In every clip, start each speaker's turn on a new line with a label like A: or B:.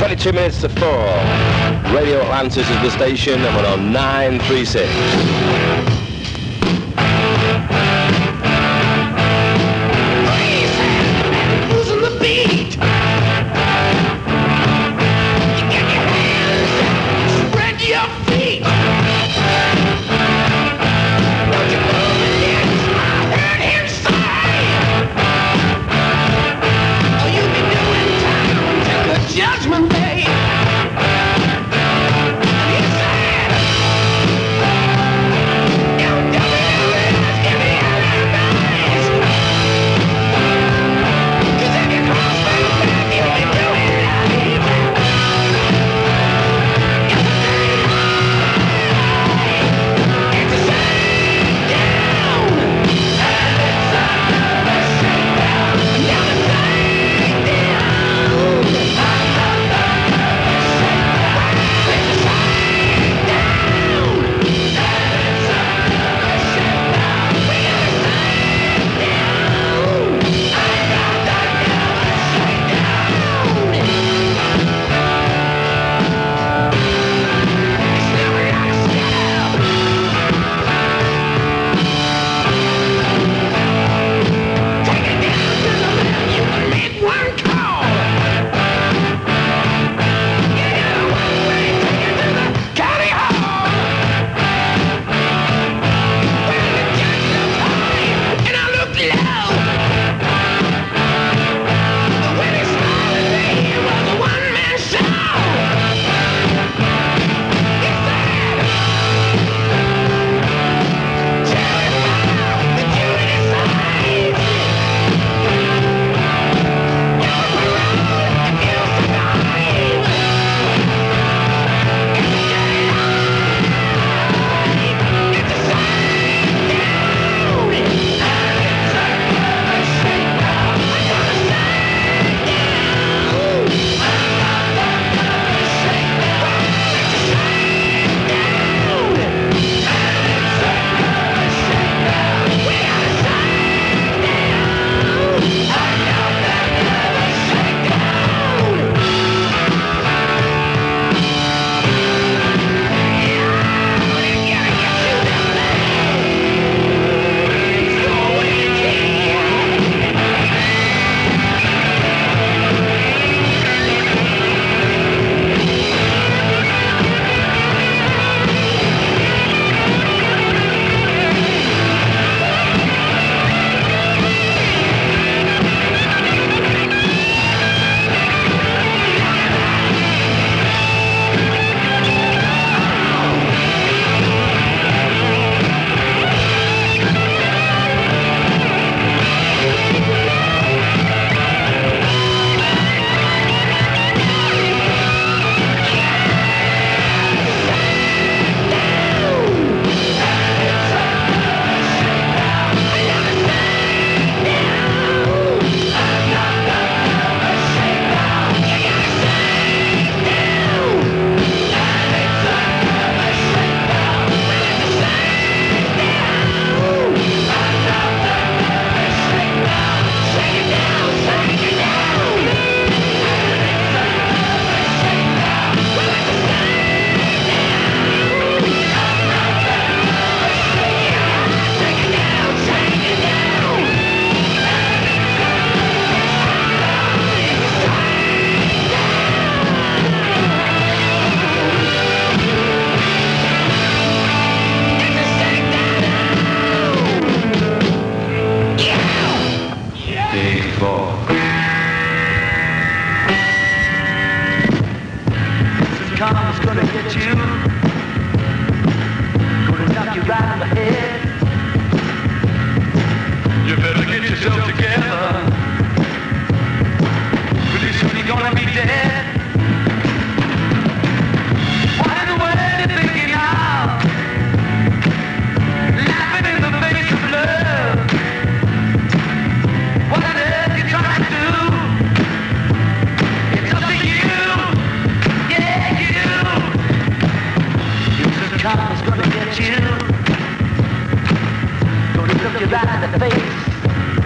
A: 22 minutes to 4. Radio Atlantis is the station and we're on 936.
B: Judgment Day.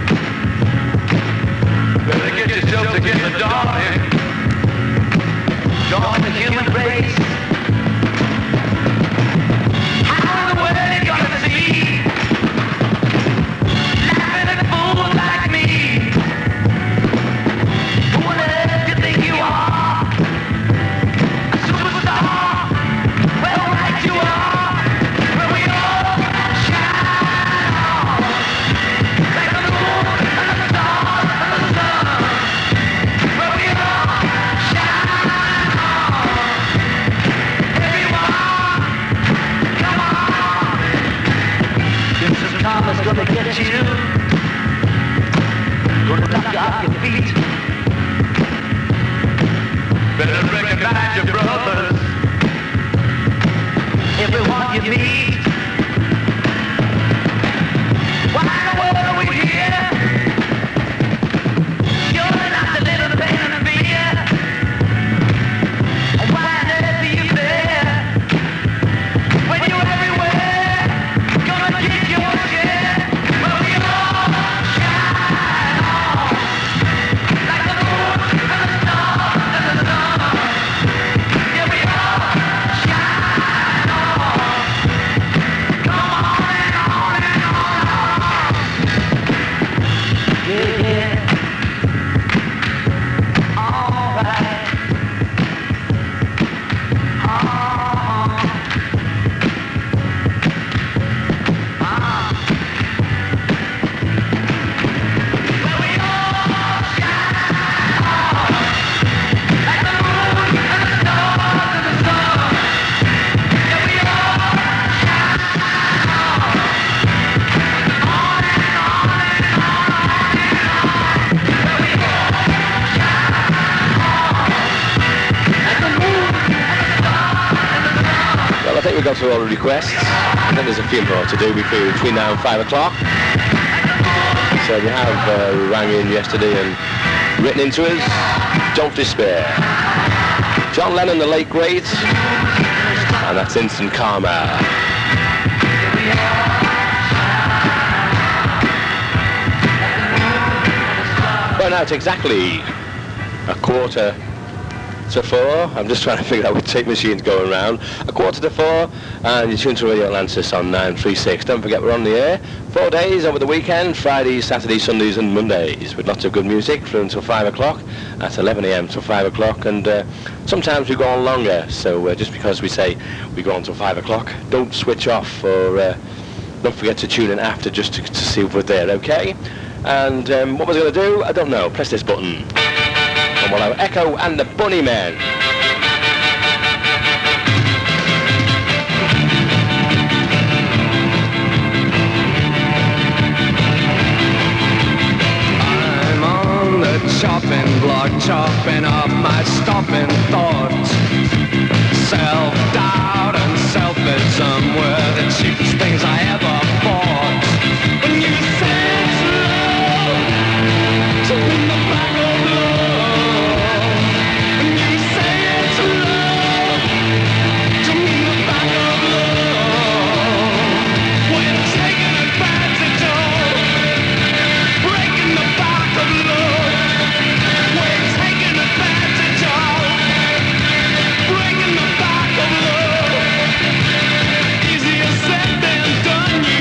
C: Better get yourself together, darling.
B: join the human race. How in the world are you gonna see? Laughing at fools like me. Who on earth do you think you are? A superstar? Well, right you are. Where we all shine on. Like the moon and the stars and the sun. Where we all shine on. Everyone, come on. This karma's gonna get you. Gonna knock you off your feet. Better recognize your brothers. Everyone you meet. Why in the world are we here? You're not a little pain and fear. And why on earth are you there? When you're everywhere, gonna get your share. Well, we all shine on. Like the moon and the stars and the sun. Yeah, we all shine on. Come on and on and on. Yeah, yeah. All right. Well, we all shine on. Like the moon and the stars and the sun. Yeah, we all shine on. On and on and on and on. Well, we all shine on. Like the moon and the stars and the sun.
A: Well, I think we've got through all the requests. I think there's a few more to do between now and 5 o'clock. So we have rang in yesterday and written into us, don't despair. John Lennon, the late great, and that's Instant Karma. Well, now it's exactly 3:45. I'm just trying to figure out which tape machine's going round. 3:45, and you're tuned to Radio Atlantis on 936. Don't forget we're on the air 4 days over the weekend, Fridays, Saturdays, Sundays and Mondays, with lots of good music through until 5 o'clock. That's 11 a.m. till 5 o'clock, and sometimes we go on longer, so just because we say we go on till 5 o'clock, don't switch off, or don't forget to tune in after just to see if we're there, okay? And what was I going to do? I don't know. Press this button. And we'll have Echo and the Bunnymen.
C: I'm on the chopping block, chopping up my stomping thoughts. Self-doubt and selfism were the cheapest things I ever bought. When you said slow, to win the back of love. When you said slow, to win the back of love. We're taking advantage of, breaking the back of love. We're taking advantage of, breaking the back of love. Easier said than done, you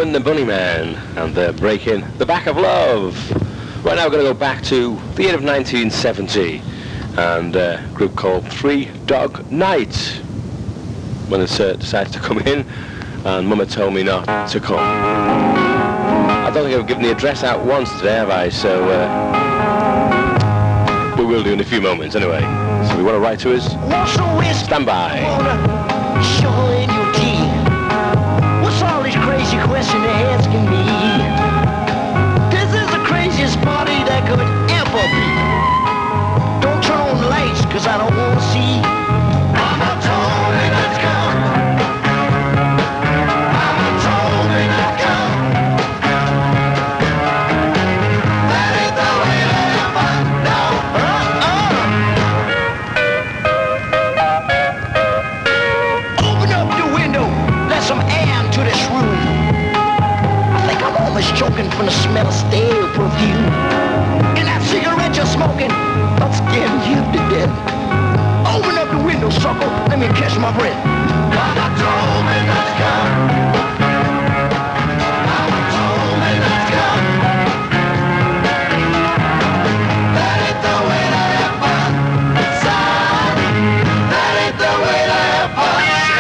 A: and the Bunnymen, and they're breaking the back of love. Right now we're going to go back to the year of 1970, and a group called Three Dog Night. When it decided to come in, and Mama told me not to come. I don't think I've given the address out once today, have I? So we will do in a few moments anyway. So we want to write to us. Stand by.
D: Show in your key. What's all this crazy question they're asking me? This is the craziest party that could ever be. Don't turn on the lights, cause I don't wanna see. Mama told me not to come. Mama told me not to come. That ain't the way to have fun, no. Open up the window, let some air into this room. I think I'm almost choking from the smell of stale perfume. And that cigarette you're smoking, I'm scaring you to death. Open up the window, sucker, let me catch my breath. Mama told me not to come. Mama told me not to come. That ain't the way to have fun, son. That ain't the way to have fun,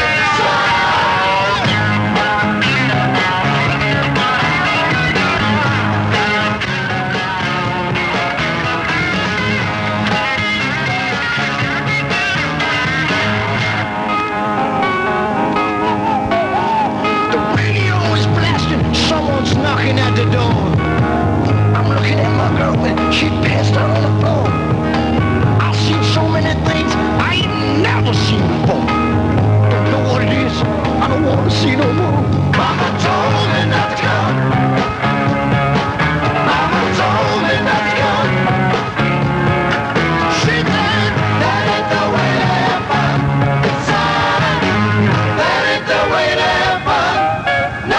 D: knocking at the door. I'm looking at my girl, but she passed out on the floor. I've seen so many things I ain't never seen before. Don't know what it is, I don't want to see no more. Mama told me not to come. Mama told me not to come. She said that ain't the way to have fun, son. That ain't the way to have fun, no.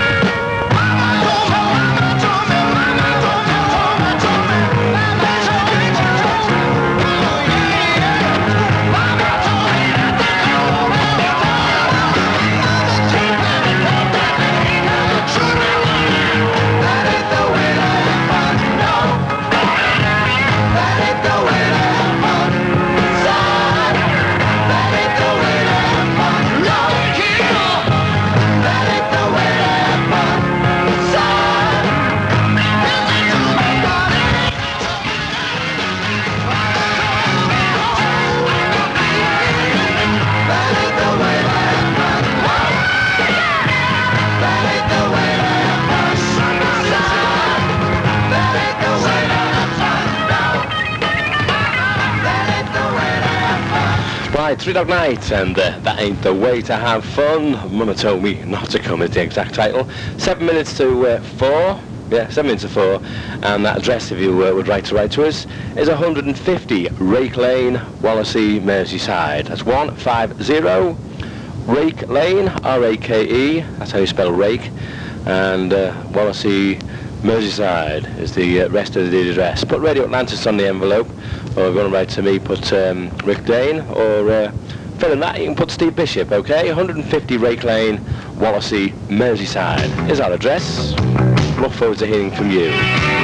A: Right, Three Dog Night, and that ain't the way to have fun. Mama told me not to come is the exact title. 7 minutes to 4. Yeah, 7 minutes to 4. And that address, if you would write to us, is 150 Rake Lane, Wallasey, Merseyside. That's 150 Rake Lane, R-A-K-E. That's how you spell Rake. And Wallasey, Merseyside is the rest of the address. Put Radio Atlantis on the envelope, or if you want to write to me, put Rick Dane, or fill in that, you can put Steve Bishop, okay? 150 Rake Lane, Wallasey, Merseyside is our address. Look forward to hearing from you.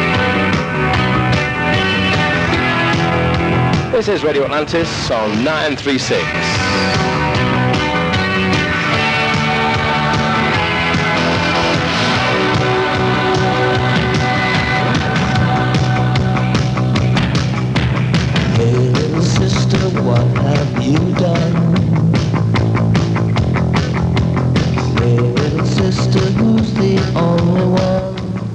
A: This is Radio Atlantis on 936.
D: What have you done? Hey little sister, who's the only one?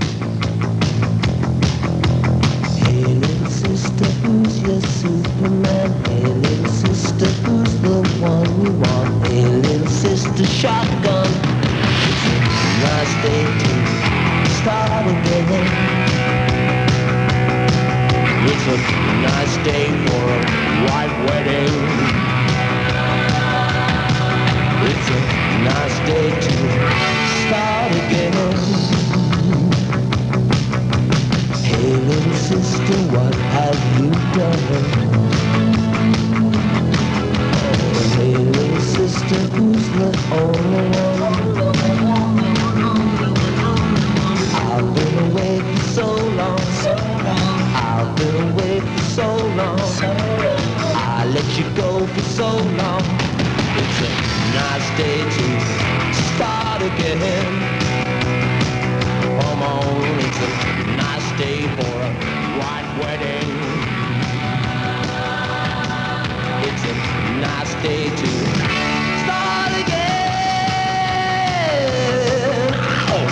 D: Hey little sister, who's your Superman? Hey little sister, who's the one you want? Hey little sister, shotgun. It's a nice day to start again. It's a nice day for a white wedding. It's a nice day to start again. Hey little sister, what have you done? Oh, hey little sister, who's the only one?
C: so long. It's a nice day to start again. Come on, it's a nice day for a white wedding. It's a nice day to start again. Oh.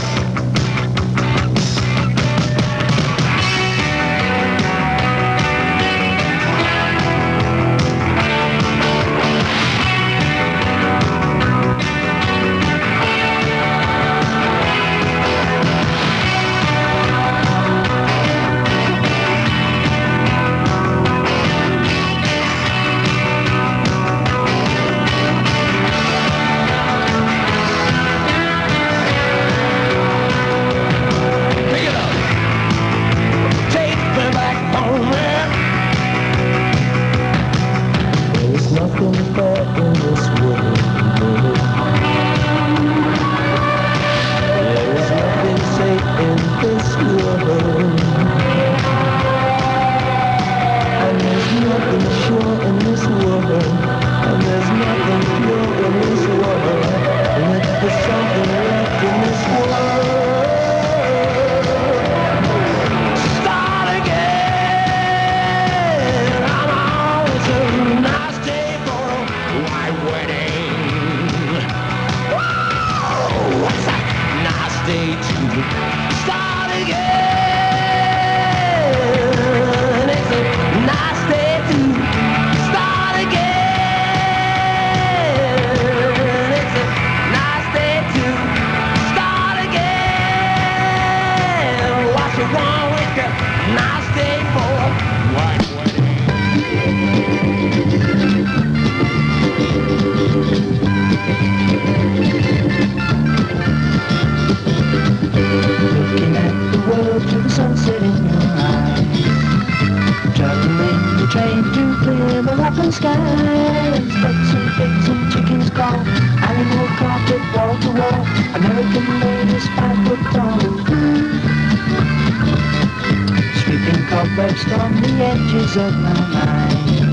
E: From the edges of my mind,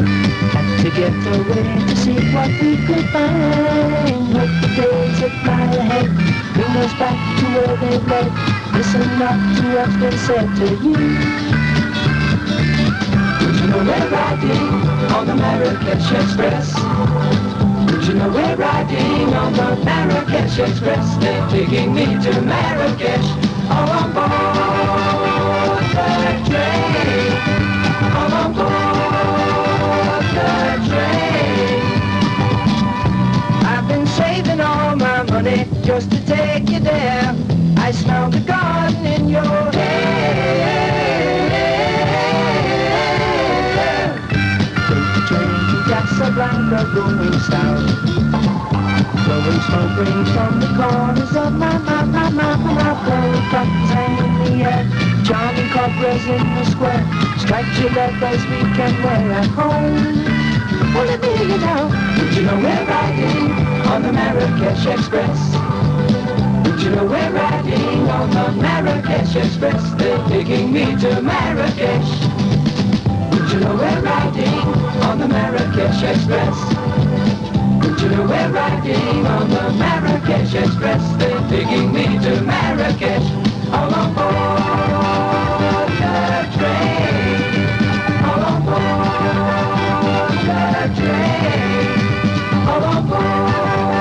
E: had to get away to see what we could find. Hope the days that lie ahead bring us back to where they led. Listen not to what's been said to you. Would you know we're riding on the Marrakesh Express? Would you know we're riding on the Marrakesh Express? They're taking me to Marrakesh, all on board the train, all on board the train. I've been saving all my money just to take you there. I smell the garden in your hair. Take the train to Casablanca going south. Blowing smoke rings from the corners of my mouth. Blowing buttons hang in the air. Charming cobras in the square. Striped leathers we can wear at home. Well, let me hear you now. Would you know we're riding on the Marrakesh Express? Would you know we're riding on the Marrakesh Express? They're taking me to Marrakesh. Would you know we're riding on the Marrakesh Express? Would you know we're riding on the Marrakesh Express? They're taking me to Marrakesh, all on board the train, all on board the train, all on board.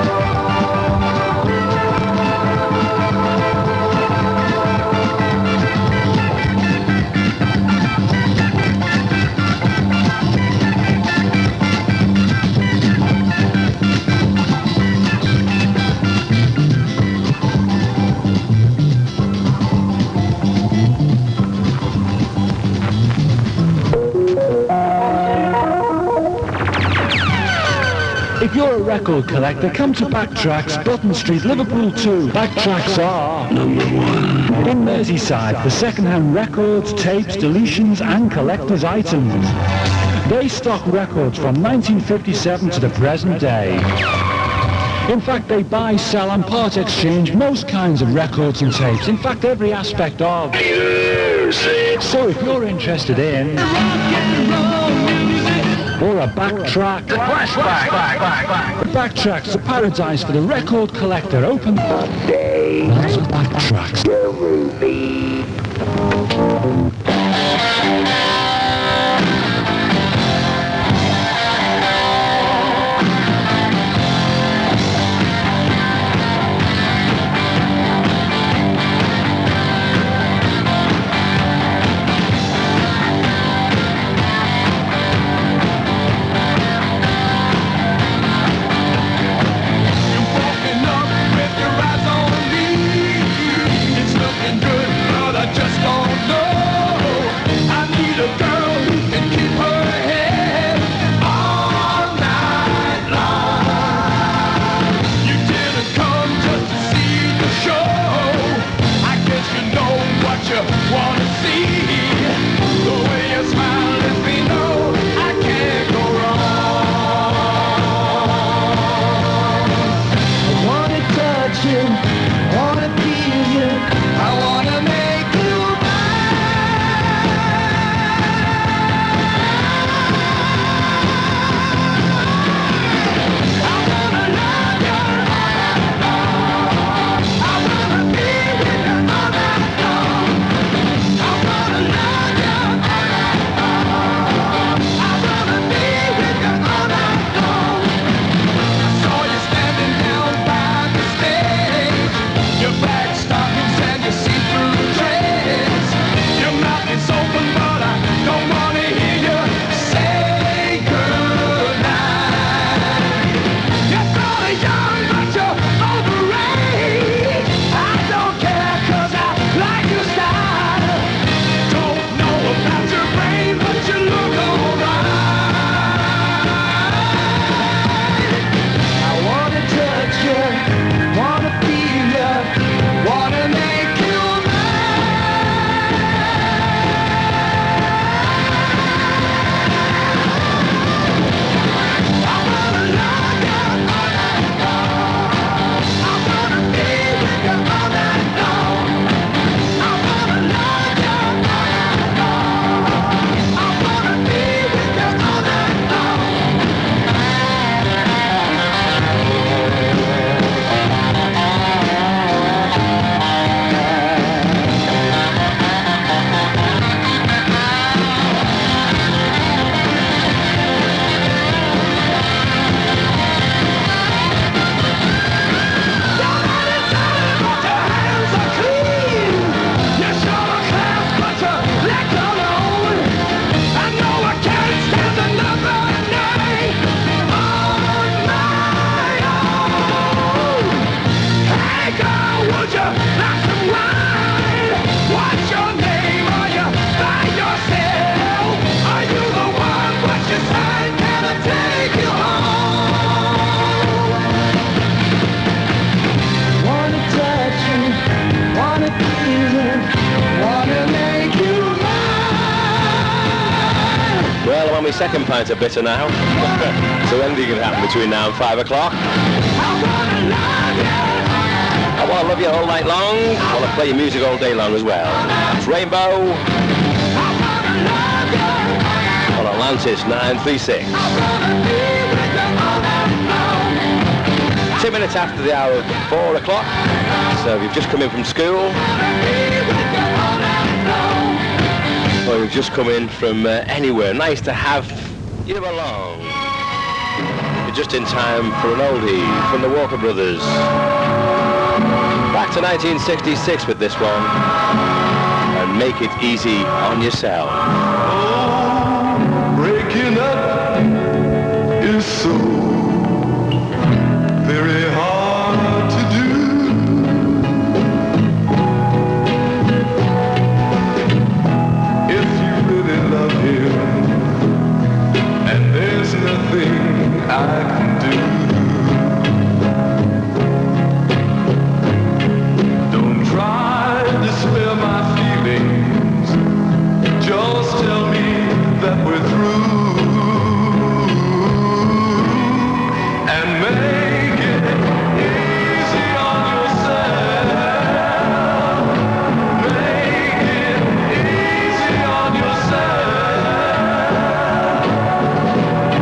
F: If you're a record collector, come to Backtracks, Button Street, Liverpool 2. Backtracks are #1 in Merseyside for second-hand records, tapes, deletions and collector's items. They stock records from 1957 to the present day. In fact, they buy, sell and part exchange most kinds of records and tapes. In fact, every aspect of music. So if you're interested in rock and roll music, or a backtrack. Backtracks, the paradise for the record collector. Open. Lots of backtracks.
A: Second pint of bitter now. So anything can happen between now and 5 o'clock. I want to love you all night long. I want to play your music all day long as well. It's Rainbow on Atlantis 936. 2 minutes after the hour of 4 o'clock. So if you've just come in from school, or you've just come in from anywhere, nice to have you along. You're just in time for an oldie from the Walker Brothers. Back to 1966 with this one, and Make It Easy on Yourself.
G: Oh, breaking up is so very hard to do. If you really love him, and there's nothing I can do. Don't try to spare my feelings. Just tell me that we're through, and make it easy on yourself. Make it easy on yourself.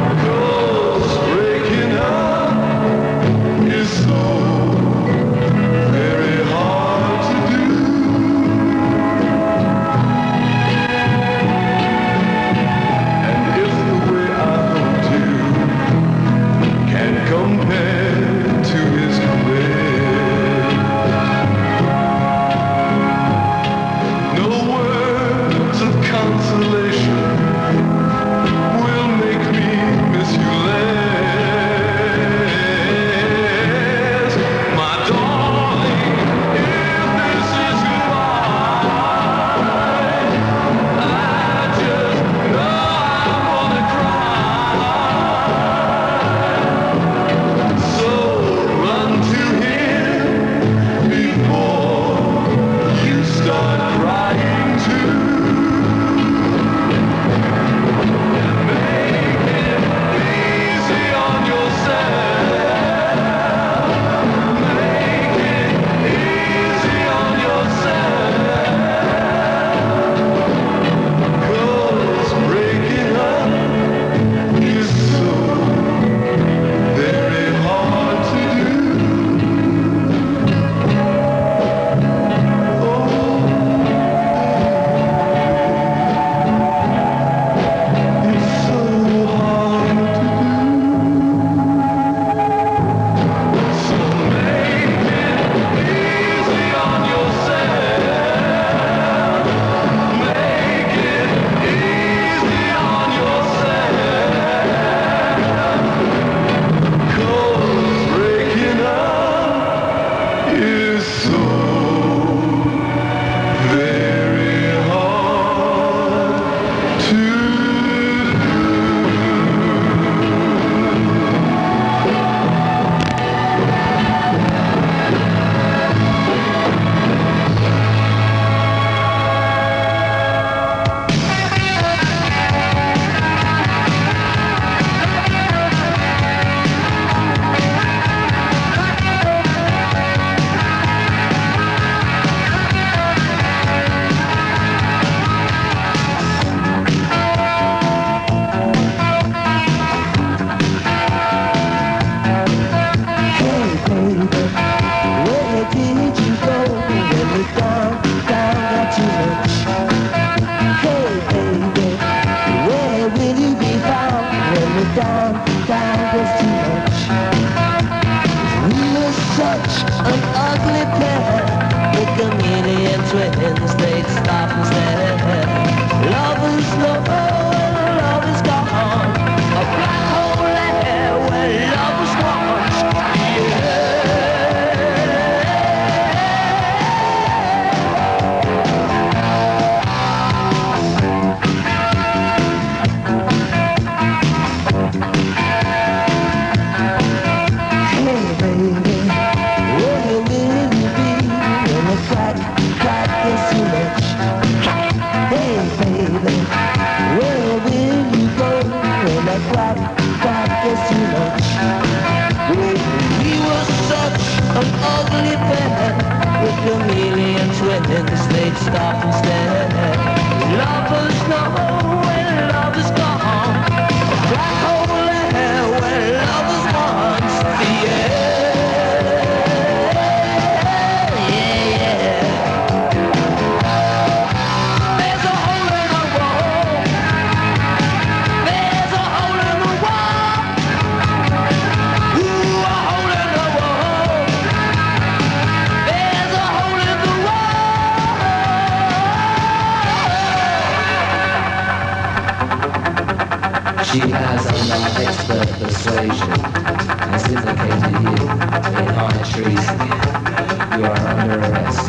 H: She has under expert persuasion has implicated you in high treason. You are under arrest.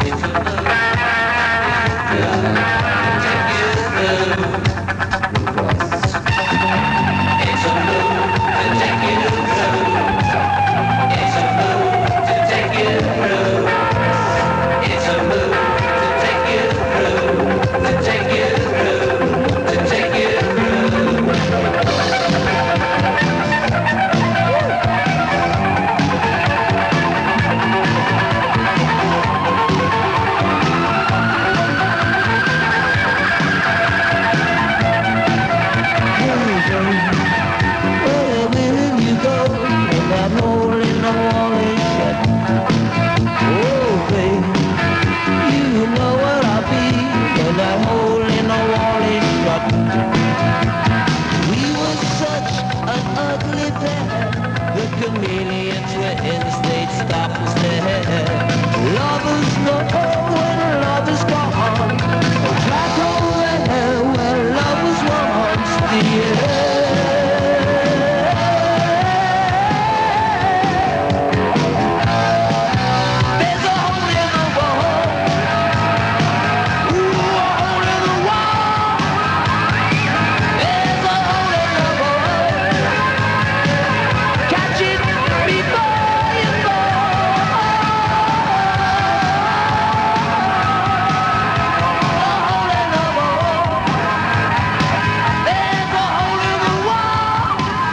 H: You have requests. It's a move to take you through. It's a move to take you through. It's a move to take you through. To take you through. To take you
E: Where will you go when that hole in the wall is shut? Oh, babe, you know where I'll be when that hole in the wall is shut. We were such an ugly pair. The chameleons were in they'd stop us there. Lovers know when love is gone. Track over there where love was once. The There's a hole in the wall. Ooh, a hole in the wall. There's a hole in the wall. Catch it before you fall. A hole in the wall. There's a hole in the wall.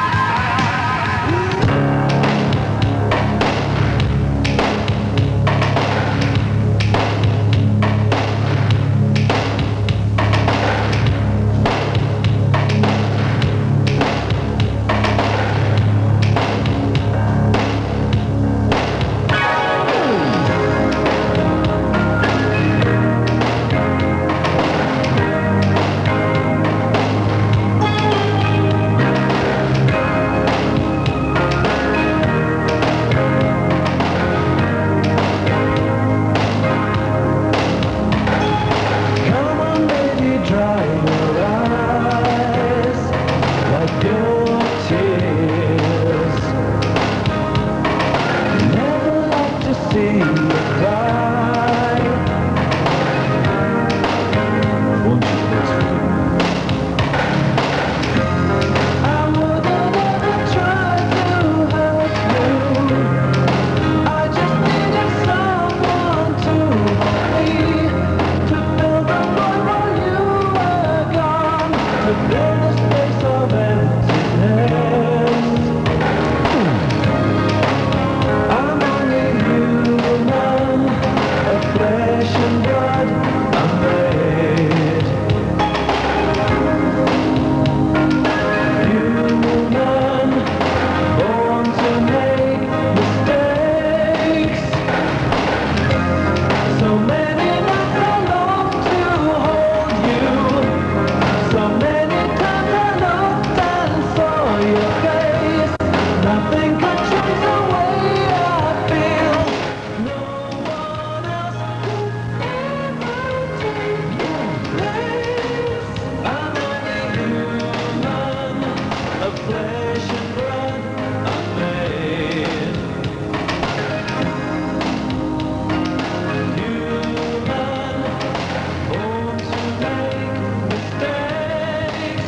F: Come on, baby, dry your eyes, wipe your tears. Never like to see you cry. Won't you please forgive me? I wouldn't ever try to hurt you. I just needed someone to hold me. To fill the void while you were gone, to fill the space of emptiness. I'm only human, of flesh and blood I'm made. Human, born to make mistakes. So many nights I long to hold you. So many times I looked and saw your face. Nothing could change the way I feel. No one else could ever take your place. I'm only human, of flesh and blood I'm made. Human, born to make mistakes.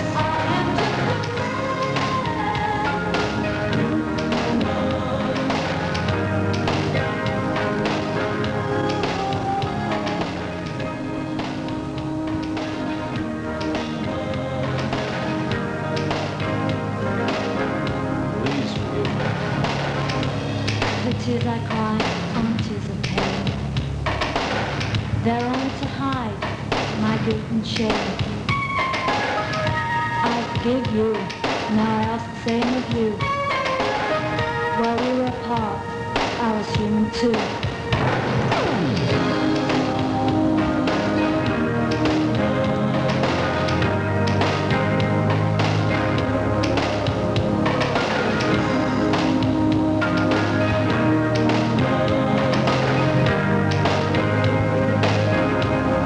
F: Please forgive me.
I: The tears I cry aren't tears of pain. They're only to hide my guilt and shame. I forgive you, now I ask the same of you. While we were apart, I was human too.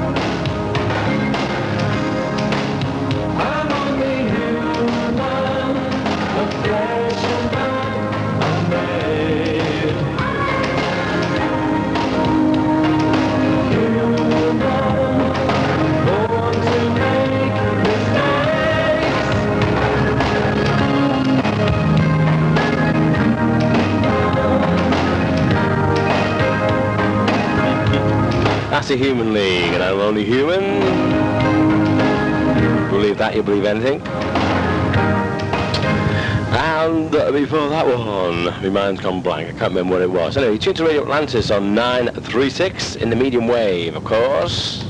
F: I'm only human,
A: the Human League, and I'm only human. Believe that, you believe anything. And before that one, my mind's gone blank. I can't remember what it was. Anyway, tune to Radio Atlantis on 936 in the medium wave, of course.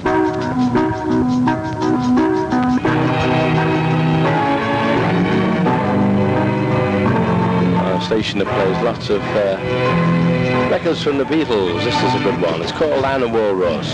A: A station that plays lots of records from the Beatles. This is a good one. It's called Anna Walrus.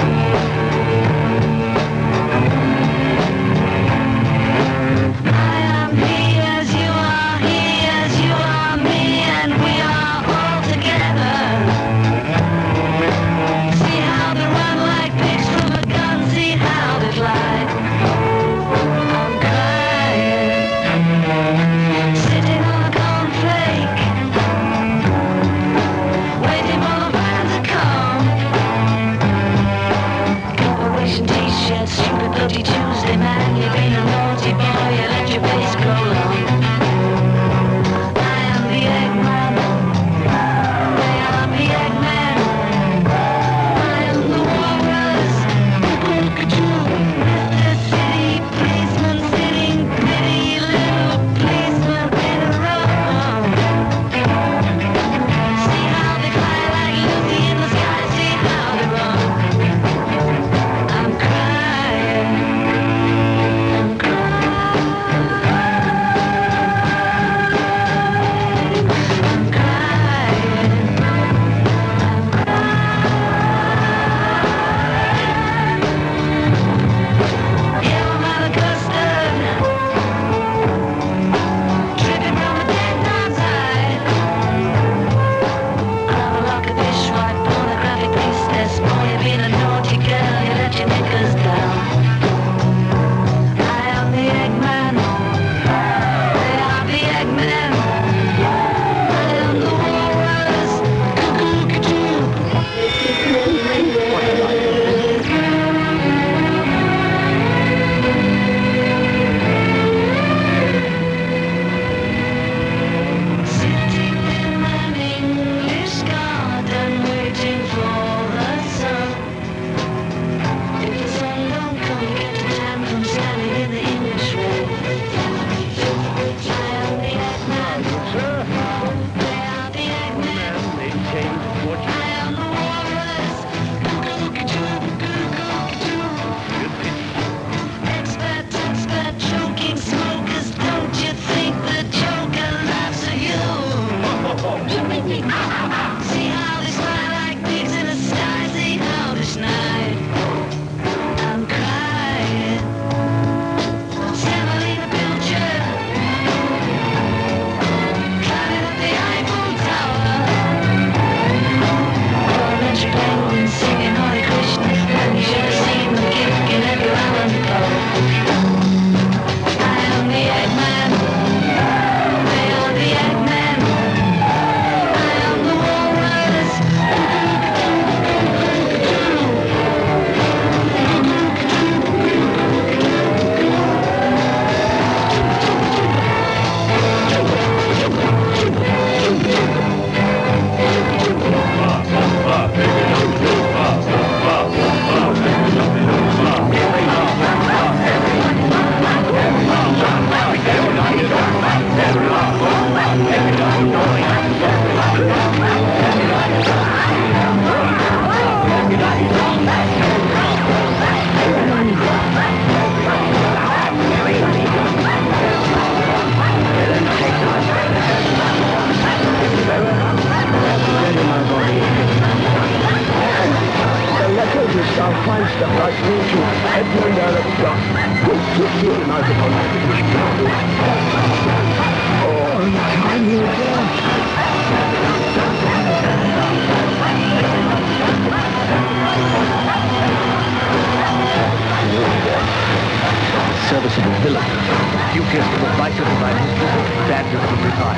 J: Serviceable villain. Dubious to the vital devices, badges of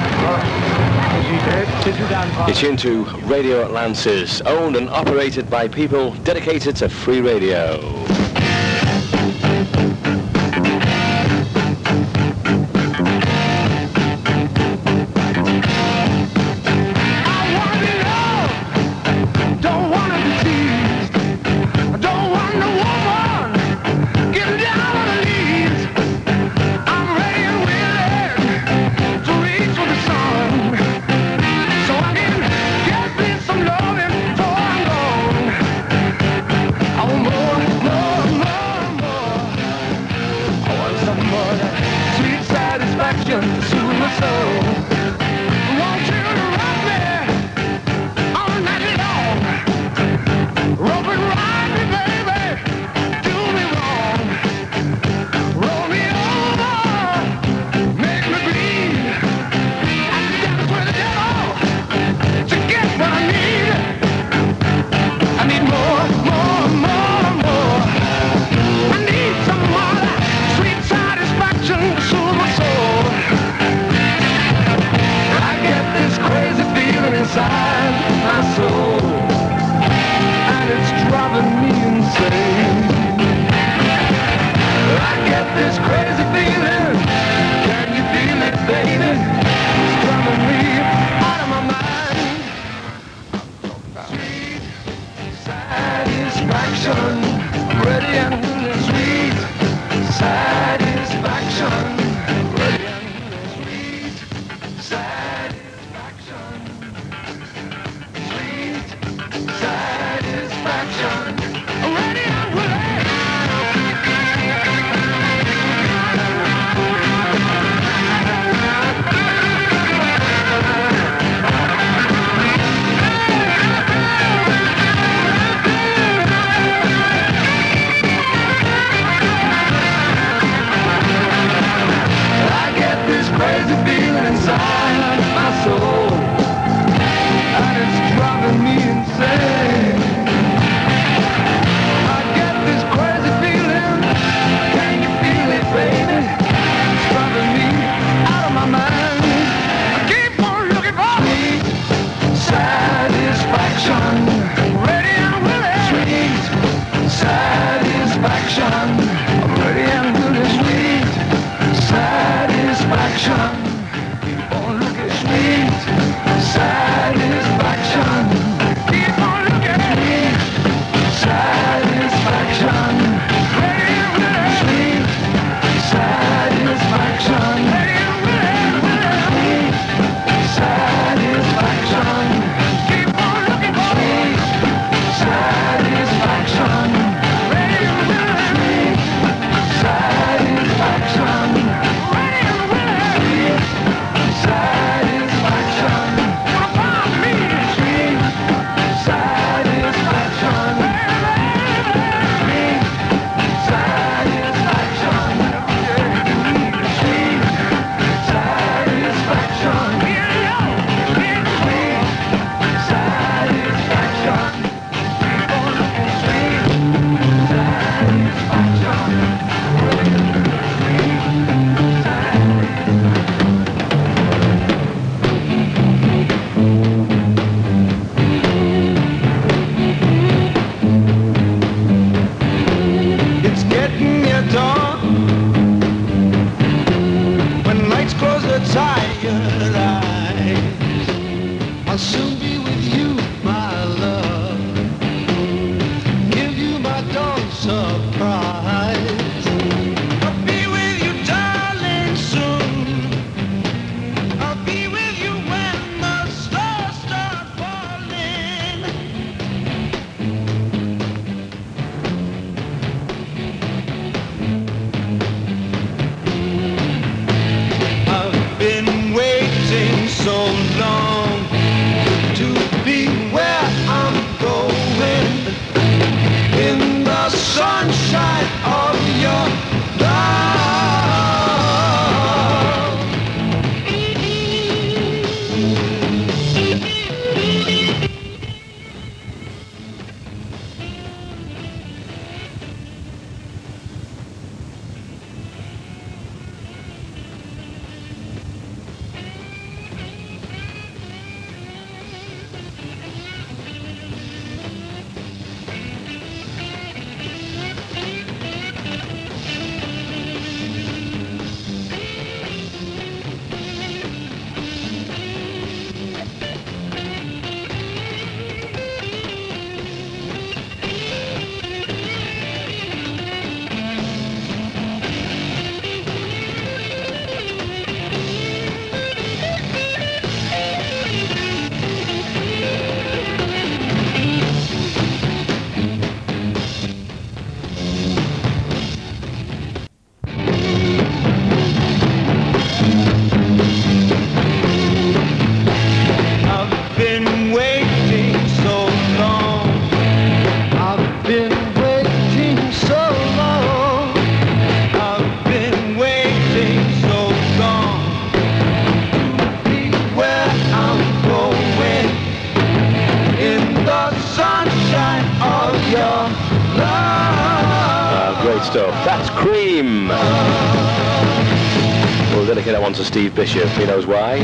J: retirement.
A: It's into Radio Atlantis, owned and operated by people dedicated to free radio. stuff. That's Cream. We'll dedicate that one to Steve Bishop. He knows why.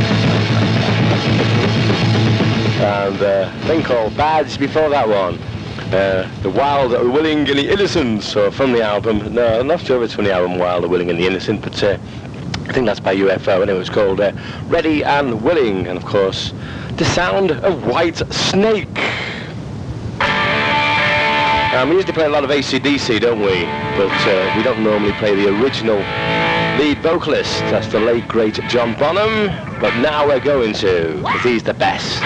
A: And a thing called Badge before that one. The Wild, the Willing and the Innocent. So from the album, no, I'm not sure if it's from the album Wild, the Willing and the Innocent, but I think that's by UFO, and it was called Ready and Willing, and of course, the sound of White Snake. We usually play a lot of AC/DC, don't we? But we don't normally play the original lead vocalist. That's the late, great John Bonham. But now we're going to, because he's the best.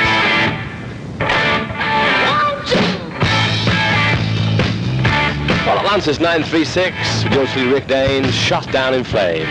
A: Well, Atlantis 936, with yours truly, Rick Danes, Shot Down in Flames.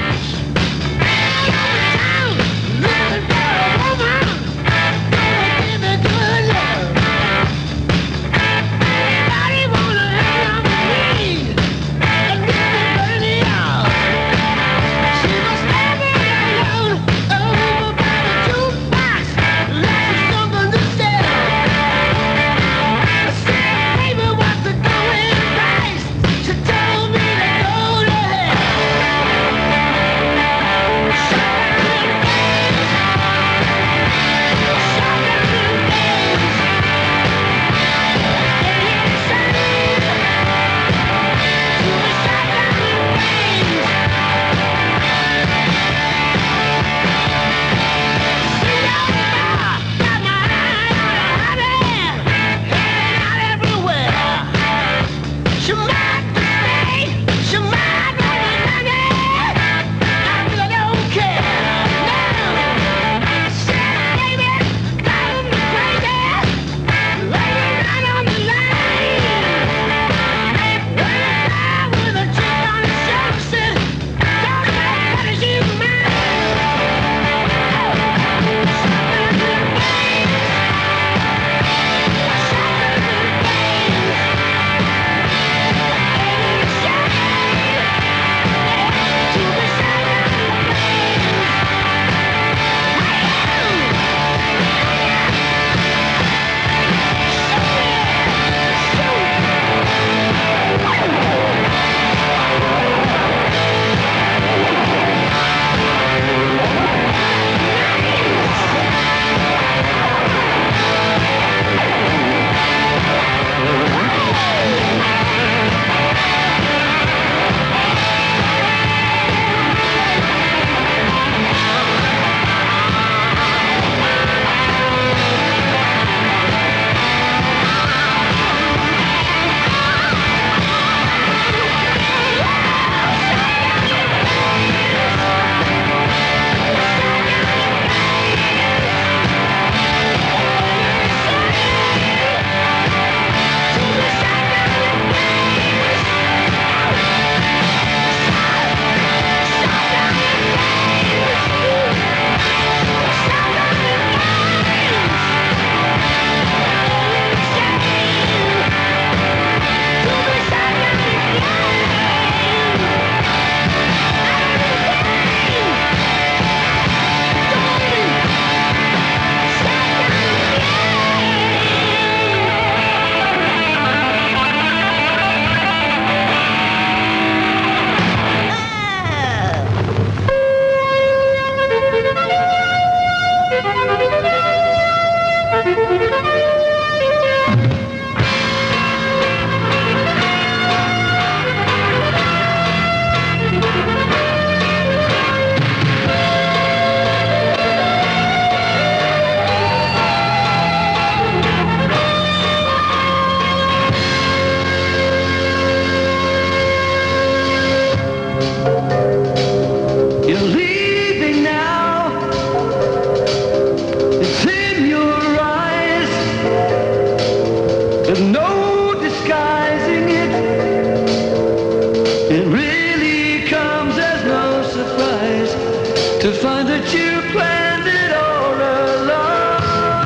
C: to find that you planned it all along.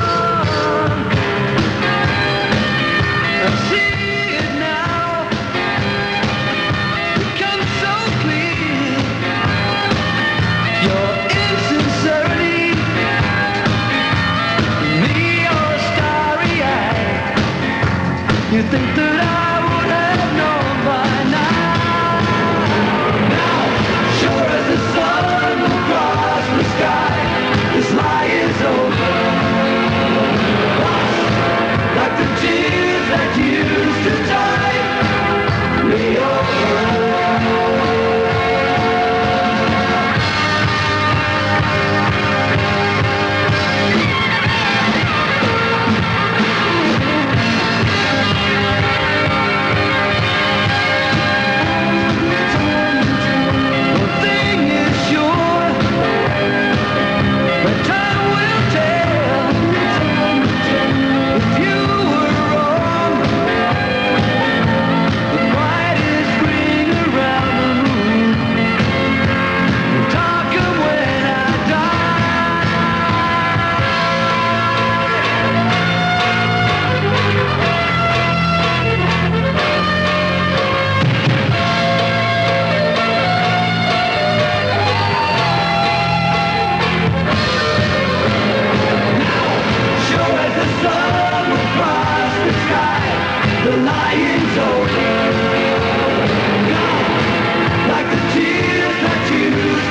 C: I see it now, becomes so clear. Your insincerity, me, you're starry-eyed. You think that I would have known by now.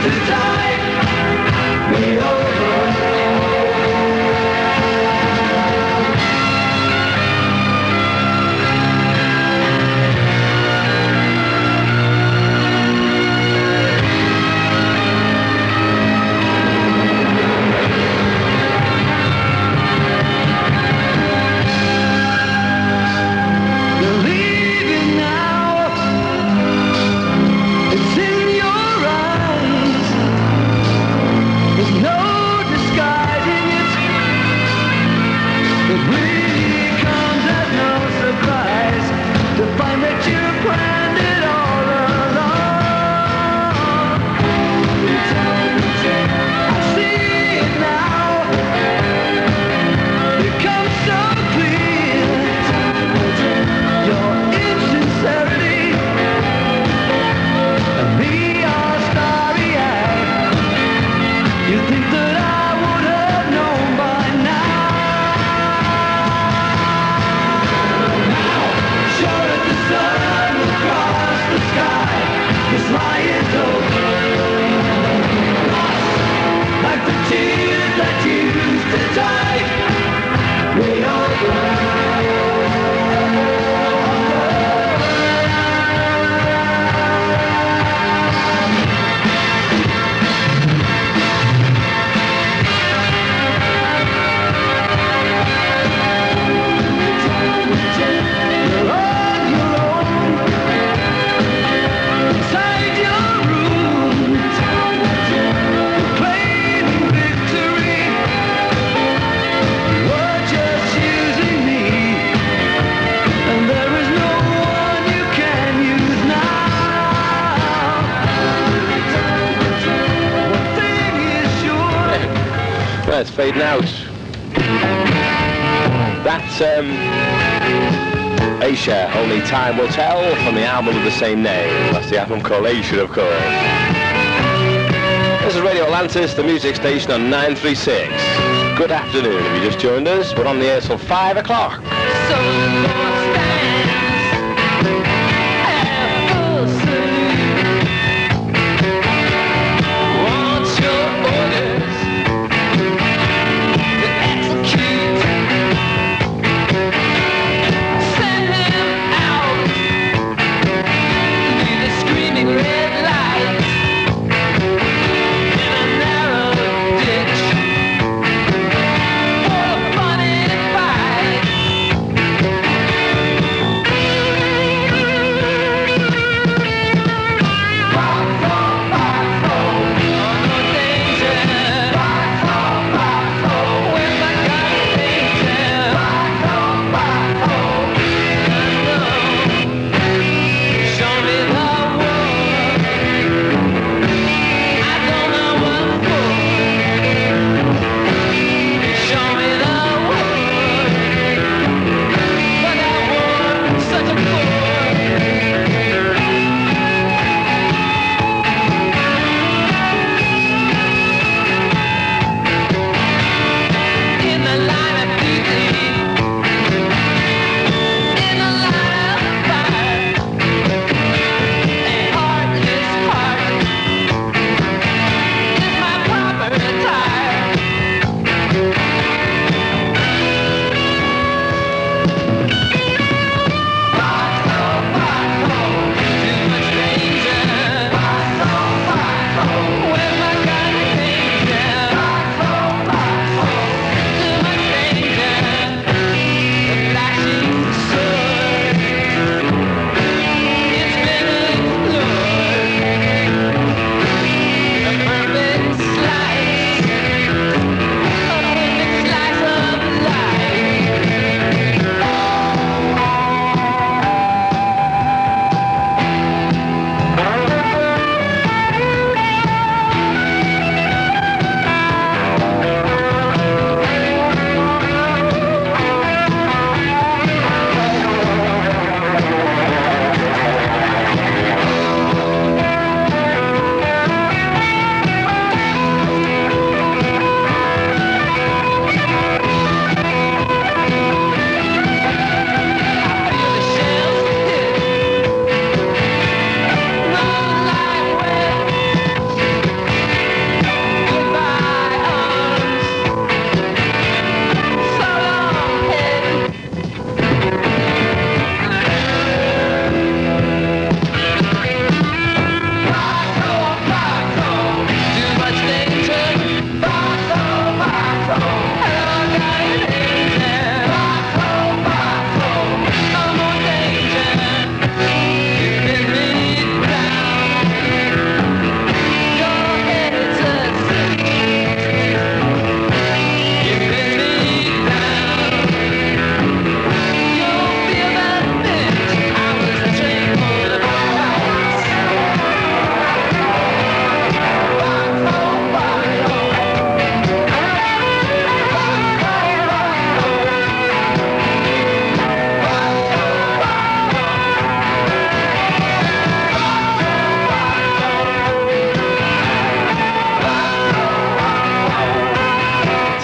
A: It's fading out. That's Asia, Only Time Will Tell, from the album of the same name. That's the album called Asia, of course. This is Radio Atlantis, the music station on 936. Good afternoon. If you just joined us, we're on the air till 5 o'clock.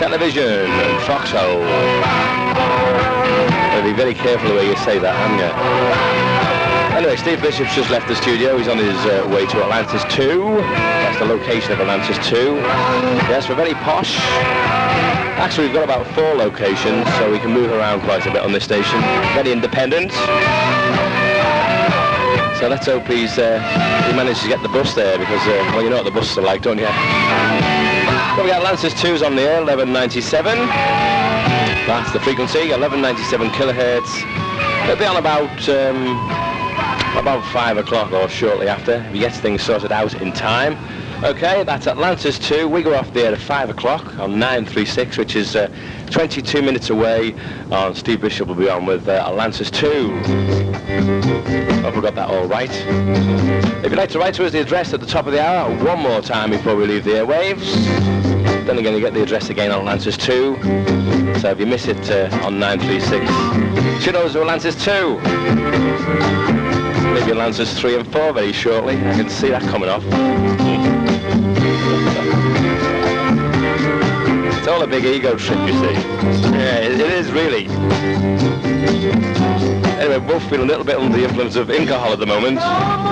A: Television and Foxhole. Gotta be very careful the way you say that, haven't you? Anyway, Steve Bishop's just left the studio. He's on his way to Atlantis 2. That's the location of Atlantis 2. Yes, we're very posh. Actually, we've got about 4 locations, so we can move around quite a bit on this station. Very independent. So let's hope he manages to get the bus there, because, well, you know what the buses are like, don't you? So we got Atlantis 2's on the air, 1197. That's the frequency, 1197 kilohertz. It'll be on about 5 o'clock or shortly after, if he gets things sorted out in time. Okay, that's Atlantis 2. We go off the air at 5 o'clock on 936, which is 22 minutes away. Steve Bishop will be on with Atlantis 2. Hope we got that all right. If you'd like to write to us, the address at the top of the hour, one more time before we leave the airwaves. Then again, you get the address again on Atlantis 2. So if you miss it on 936, should always do Atlantis 2. Maybe Atlantis 3 and 4 very shortly. I can see that coming off. It's all a big ego trip, you see. Yeah, it is really. Anyway, we're both feeling a little bit under the influence of alcohol at the moment.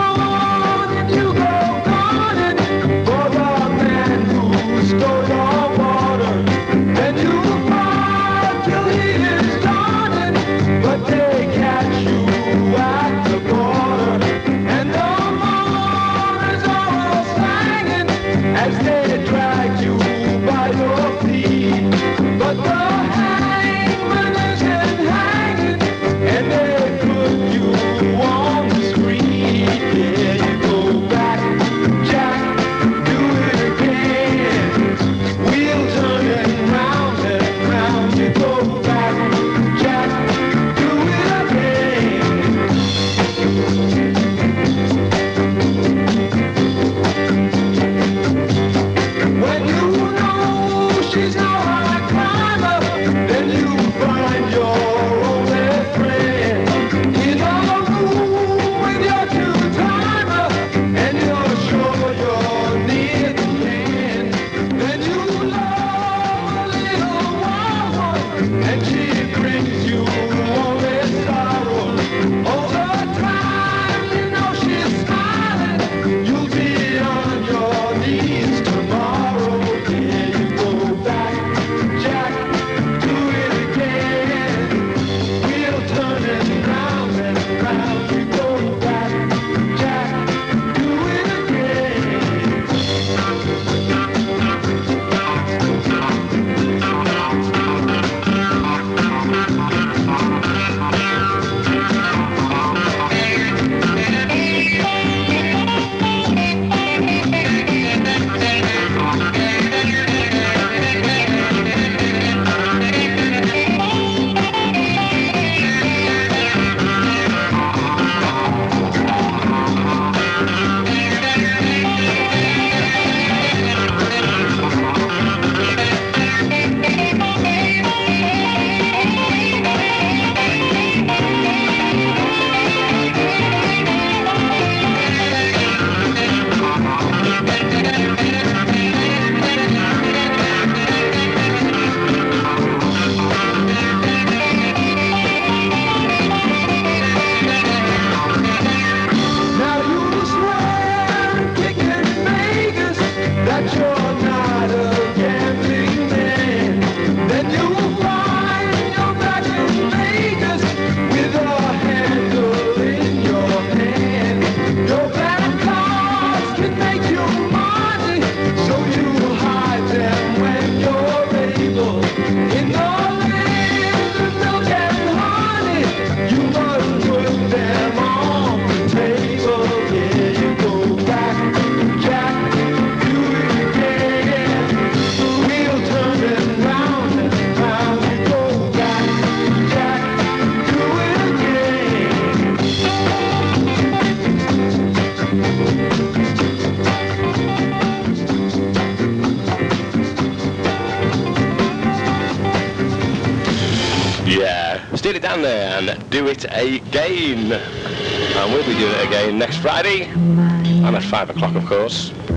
A: Steal it down there and do it again. And we'll be doing it again next Friday. And at 5 o'clock, of course.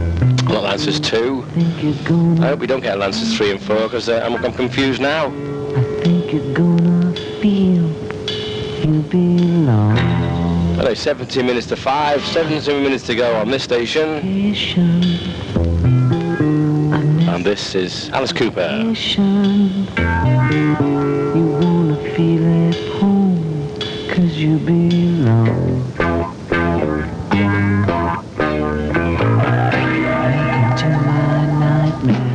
A: Not Lancers 2.
E: Think you're gonna,
A: I hope we don't get Lancers 3 and 4 because I'm confused now.
E: I think you're gonna feel you belong.
A: Hello, 17 minutes to 5, 17 minutes to go on this station. And this is Alice Cooper.
E: You wanna feel at home, 'cause you belong. Into my nightmare.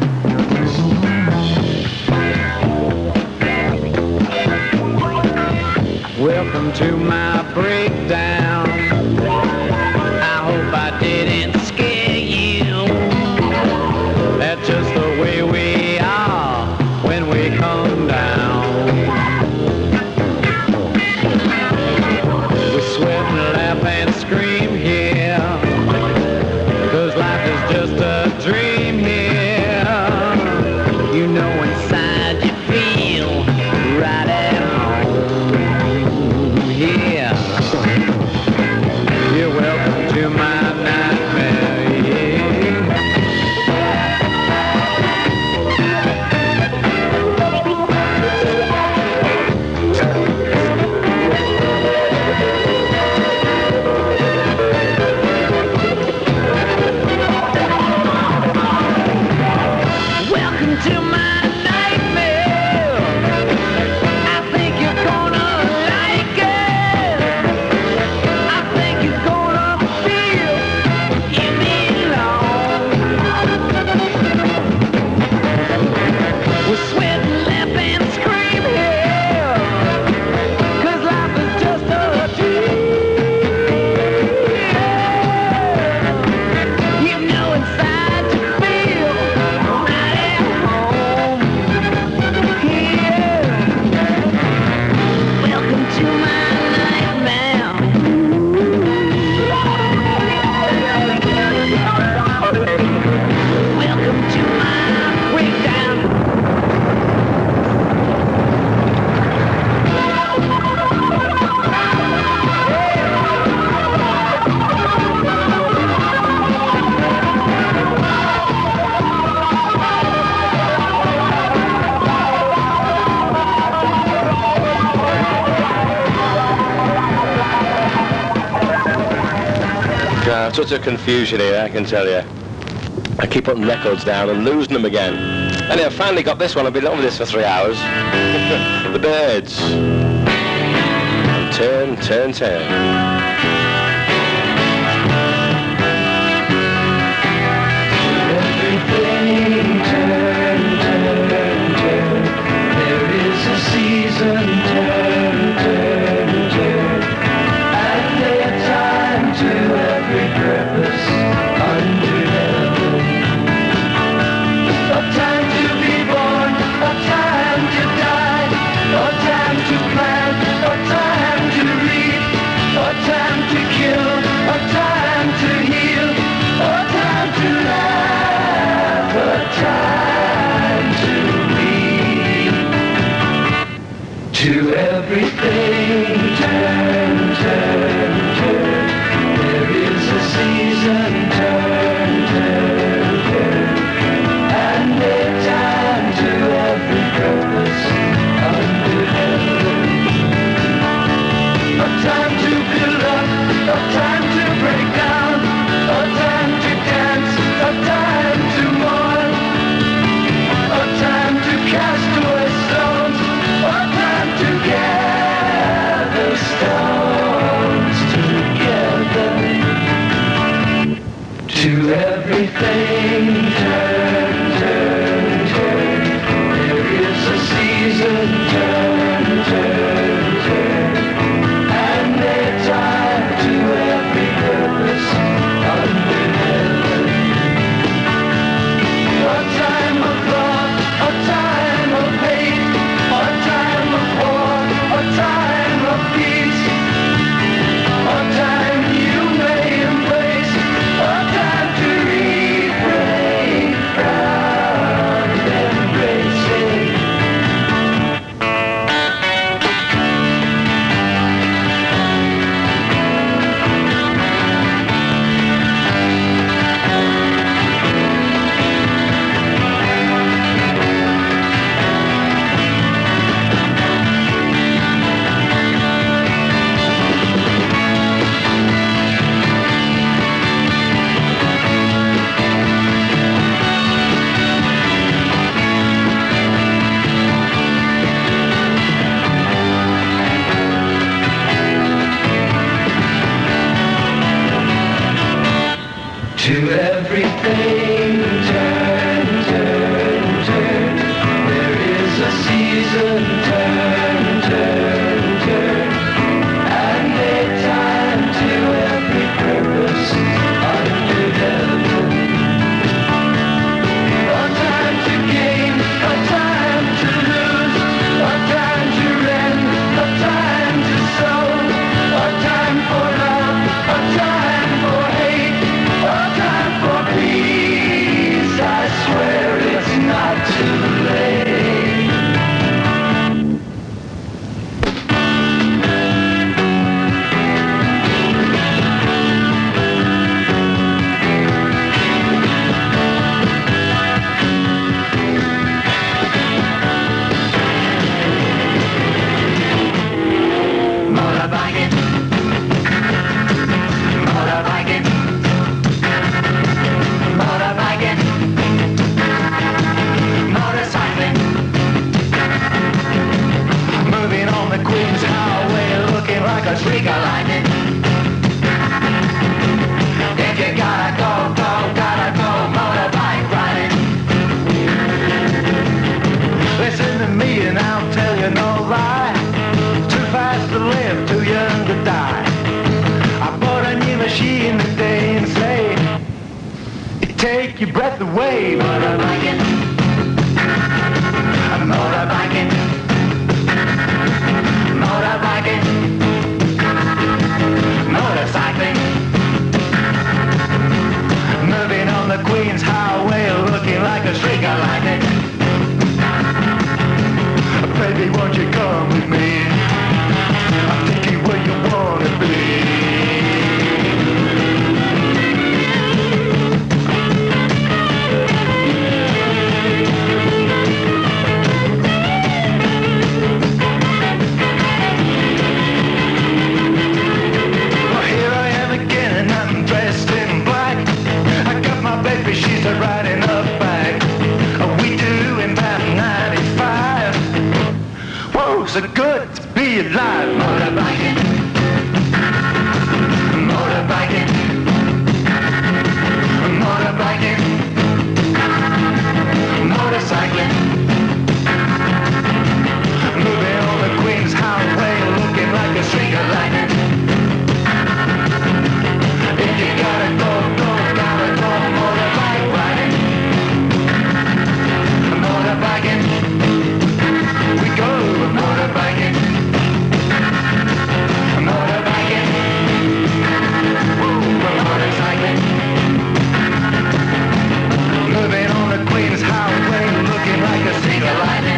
C: Welcome to my breakdown. I hope I didn't scare you. That's just the way we are when we come down. We sweat and laugh and scream here, 'cause life is just a dream here. You know inside you feel right at home here. You're welcome to my nightmare, yeah. Welcome to my nightmare. I think you're gonna like it. I think you're gonna feel you belong. We sweat and laugh and scream here, 'cause life is just a dream. You know inside you feel right at home here. Welcome to my nightmare. Welcome to my breakdown.
A: Such a confusion here, I can tell you. I keep putting records down and losing them again. Anyway, I finally got this one. I've been over this for 3 hours. The Birds. Turn, turn, turn.
C: Everything turn, turn, turn. There is a season, turn, turn, turn. And there's time to every purpose under heaven. A time to be born, a time to die, a time to plant, a time to reap, a time to kill, a time to heal, a time to laugh, a time to weep. To everything turn, turn, turn. There is a season, turn, turn, turn. And a time to every purpose under heaven. A time to build up, a time to break down, a time to dance, a time to mourn, a time to cast away stones, a time to gather stones.
H: motorbiking, motorbiking, motorbiking, motorcycling, moving on the Queen's Highway, looking like a streak of lightning. Baby, won't you come with me? I'll take you where you wanna be. She's a riding up back. We do in about 95. Whoa, so good to be alive. Motorbiking, motorbiking, motorbiking, motorcycling, moving on the Queen's Highway, looking like a streak of lightning. If you gotta go, gotta go, motorbike riding, motorbiking, we go motorbiking, motorbiking, we're motorcycling, moving on the Queen's Highway, looking like a streak of lightning.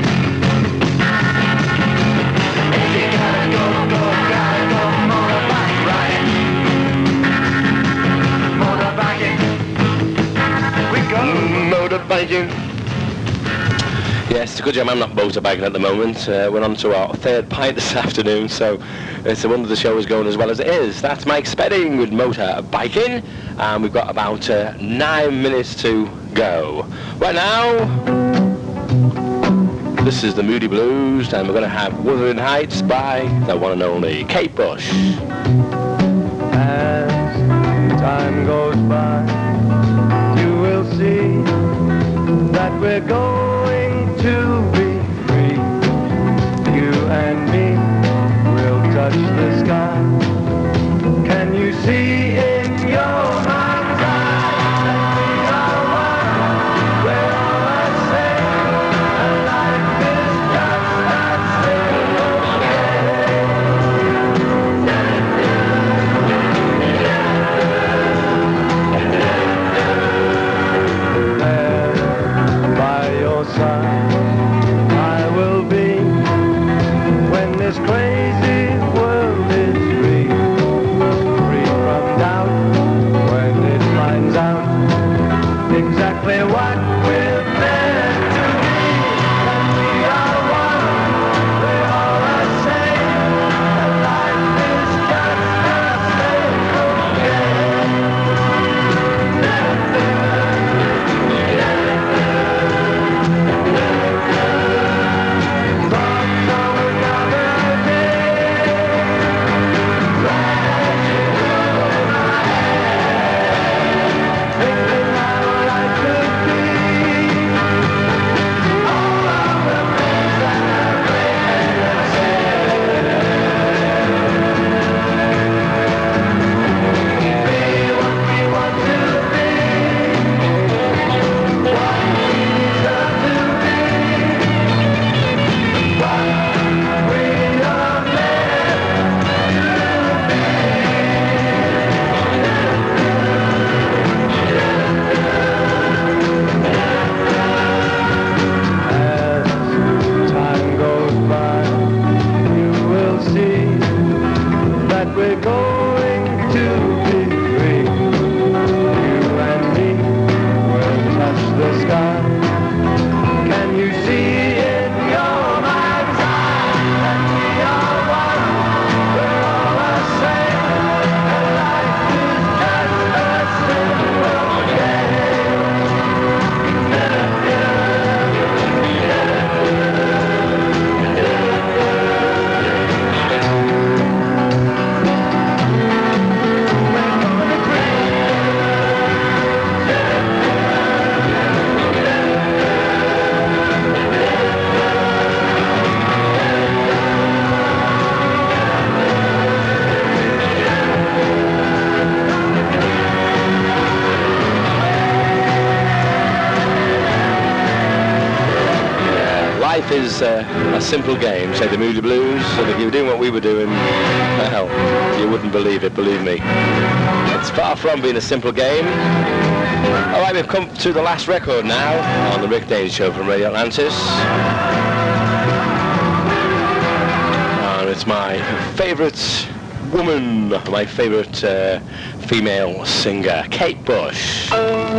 H: If you gotta go, gotta go, motorbike riding. Motorbiking.
A: Yes, it's a good job I'm not motorbiking at the moment. We're on to our third pint this afternoon, so it's a wonder the show is going as well as it is. That's Mike Spedding with Motorbiking, and we've got about 9 minutes to go. Right now, this is the Moody Blues, and we're going to have Wuthering Heights by the one and only Kate Bush.
C: As time goes by, you will see that we're going to be free. You and me will touch the sky. Can you see in your mind's eye that we are one? We're all the same, and life is just that simple.
A: Life is a simple game, say the Moody Blues, and if you were doing what we were doing, well, you wouldn't believe it, believe me. It's far from being a simple game. All right, we've come to the last record now on the Rick Dane Show from Radio Atlantis. And it's my favourite woman, my favourite female singer, Kate Bush.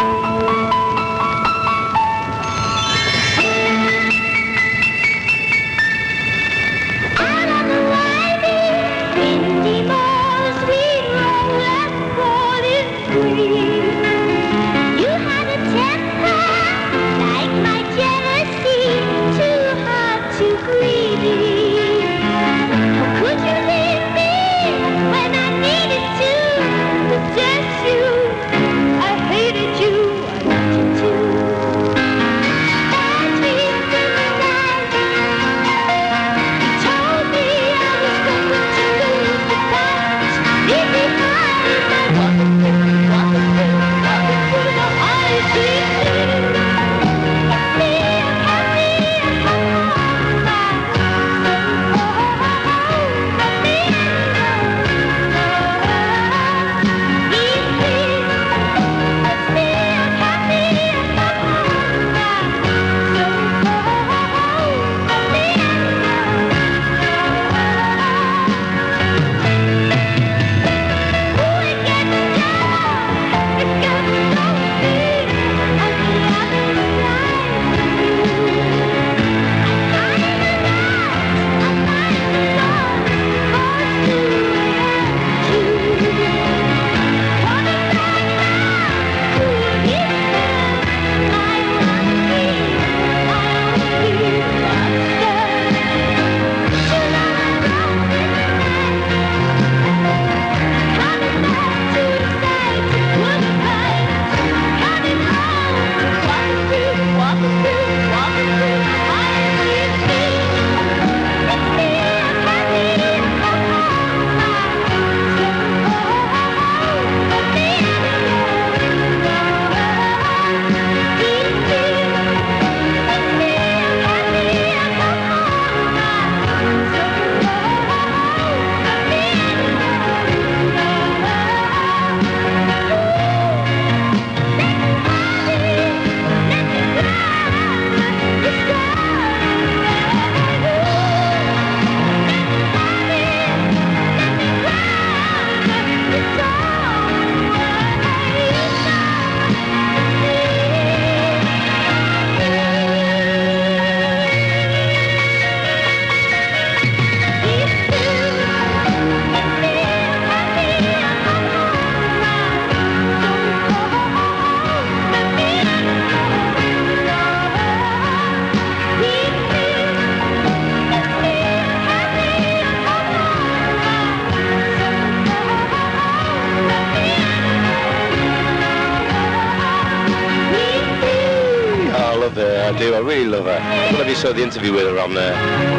A: I really love her. I don't know if you saw the interview with her on there.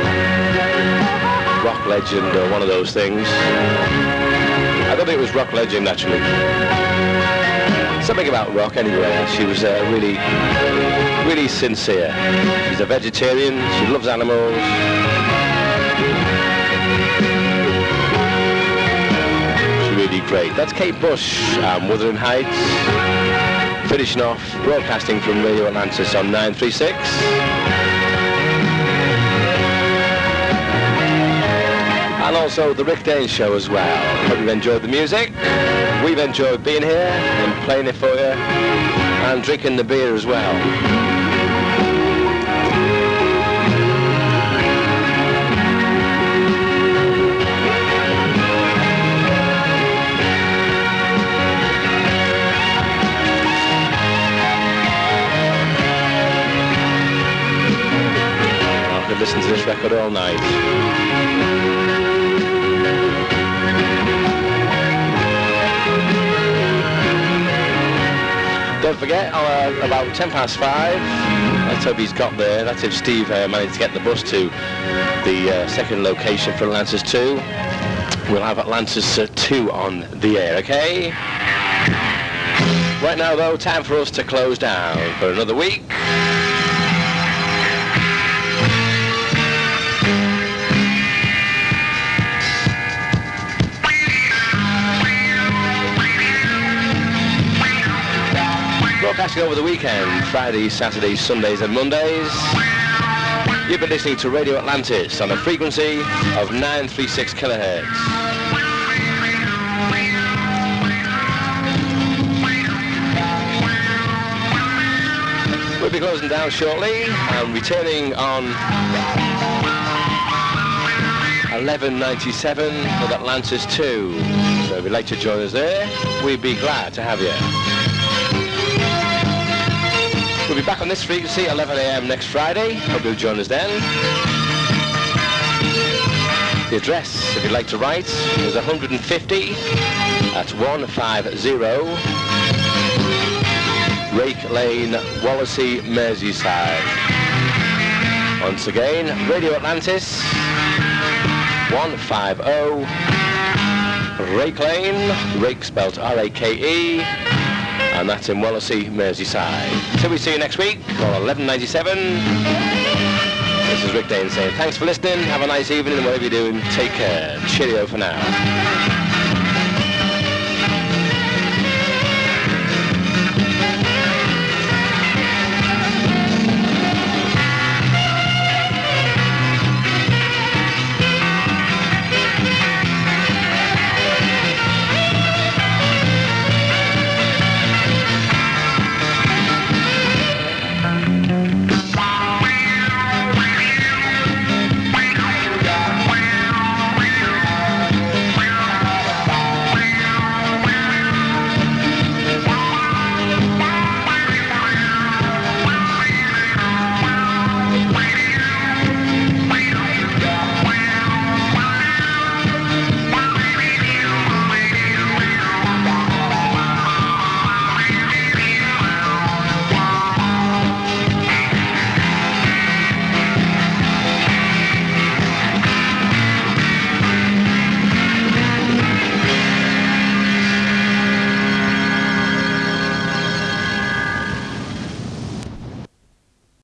A: Rock Legend or one of those things. I don't think it was Rock Legend actually. Something about rock anyway. She was really, really sincere. She's a vegetarian. She loves animals. She's really great. That's Kate Bush, Wuthering Heights. Finishing off broadcasting from Radio Atlantis on 936. And also the Rick Dane Show as well. Hope you've enjoyed the music. We've enjoyed being here and playing it for you and drinking the beer as well. Listen to this record all night. Don't forget, about 5:10, let's hope he's got there. That's if Steve managed to get the bus to the second location for Atlantis 2. We'll have Atlantis 2 on the air, okay? Right now, though, time for us to close down for another week. Broadcasting over the weekend, Fridays, Saturdays, Sundays and Mondays. You've been listening to Radio Atlantis on a frequency of 936 kilohertz. We'll be closing down shortly and returning on 1197 with Atlantis 2. So if you'd like to join us there, we'd be glad to have you. We'll be back on this frequency at 11 a.m. next Friday. Hope you'll join us then. The address, if you'd like to write, is 150 at 150 Rake Lane, Wallasey, Merseyside. Once again, Radio Atlantis, 150 Rake Lane, Rake spelled R-A-K-E, and that's in Wallasey, Merseyside. Till we see you next week on 1197. This is Rick Dane saying thanks for listening, have a nice evening, and whatever you're doing, take care. Cheerio for now.